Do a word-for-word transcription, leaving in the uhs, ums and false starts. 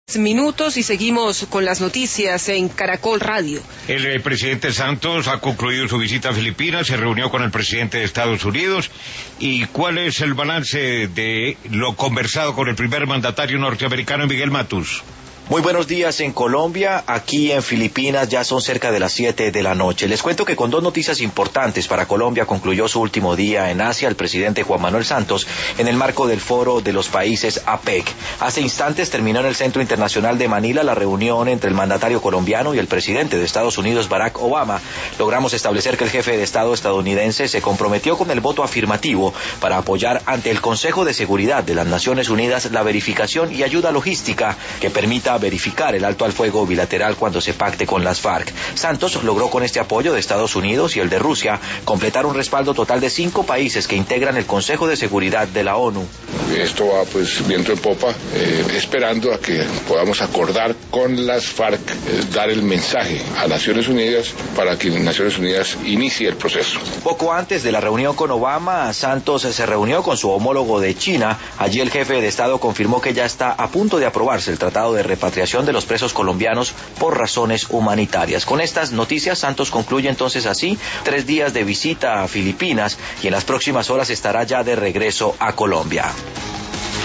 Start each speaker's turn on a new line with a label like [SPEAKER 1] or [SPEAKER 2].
[SPEAKER 1] Minutos y seguimos con las noticias en Caracol Radio.
[SPEAKER 2] El eh, presidente Santos ha concluido su visita a Filipinas, se reunió con el presidente de Estados Unidos. ¿Y cuál es el balance de lo conversado con el primer mandatario norteamericano, Miguel Matus?
[SPEAKER 3] Muy buenos días en Colombia, aquí en Filipinas ya son cerca de las siete de la noche. Les cuento que con dos noticias importantes para Colombia concluyó su último día en Asia el presidente Juan Manuel Santos en el marco del Foro de los Países APEC. Hace instantes terminó en el Centro Internacional de Manila la reunión entre el mandatario colombiano y el presidente de Estados Unidos, Barack Obama. Logramos establecer que el jefe de Estado estadounidense se comprometió con el voto afirmativo para apoyar ante el Consejo de Seguridad de las Naciones Unidas la verificación y ayuda logística que permita verificar el alto al fuego bilateral cuando se pacte con las FARC. Santos logró con este apoyo de Estados Unidos y el de Rusia completar un respaldo total de cinco países que integran el Consejo de Seguridad de la ONU.
[SPEAKER 4] Esto va pues viento en popa, eh, esperando a que podamos acordar con las FARC, eh, dar el mensaje a Naciones Unidas para que Naciones Unidas inicie el proceso.
[SPEAKER 3] Poco antes de la reunión con Obama, Santos se reunió con su homólogo de China. Allí el jefe de Estado confirmó que ya está a punto de aprobarse el Tratado de Repatriación de los presos colombianos por razones humanitarias. Con estas noticias, Santos concluye entonces así tres días de visita a Filipinas y en las próximas horas estará ya de regreso a Colombia.